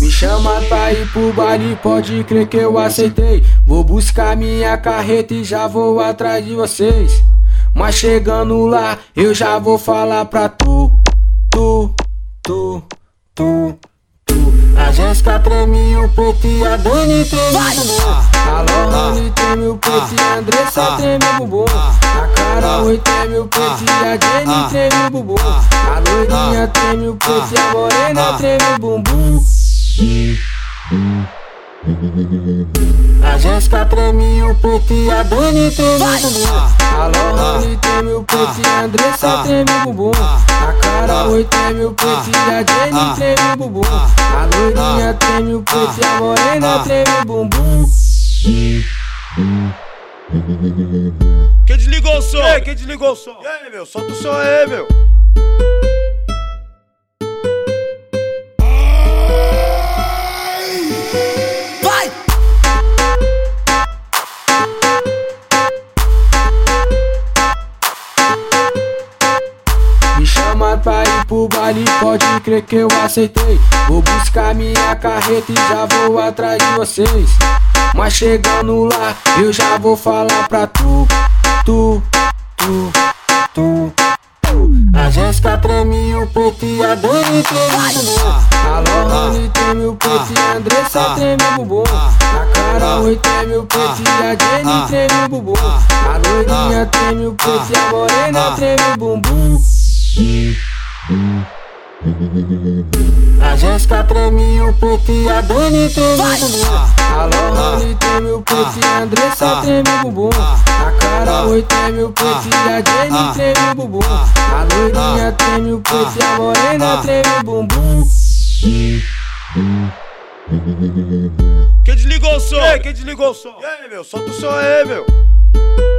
Me chama pra ir pro baile, pode crer que eu aceitei. Vou buscar minha carreta e já vou atrás de vocês. Mas chegando lá, eu já vou falar pra tu. A Jéssica treme o peito e a Dani treme o bumbum. A Lohane treme o peito e a Andressa treme o bumbum. A Carol treme o peito e a Jenny treme o bumbum. A loirinha treme o peito e a morena treme o bumbum. A Jéssica treme o peito e a Dani treme o bumbum. A Lohane treme o peito e a Andressa treme o bumbum. A Carol treme o peito e a Jenny treme o bumbum. A loirinha treme o peito e a morena treme o bumbum. Quem desligou o som? Ei, quem desligou o som? E aí, meu? Solta o som aí, meu. Vai! Me chama pra ir pro baile, pode crer que eu aceitei. Vou buscar minha carreta e já vou atrás de vocês. Mas chegando lá, eu já vou falar pra tu. A Jéssica treme o peito e a Dani treme o bumbum. A Lohane treme o peito e a Andressa treme o bumbum. A Carol treme o peito e a Jenny treme o bumbum. A loirinha treme o peito e a morena treme o bumbum. A Jéssica treme o peito e a Dani treme o bumbum. A Lohane treme o peito e a Andressa treme o bumbum. A Carol treme o peito e a Jenny treme o bumbum. A loirinha treme o peito e a morena treme o bumbum. Quem desligou o som? Ei, quem desligou o som? E aí, meu? Solta o som aí, meu.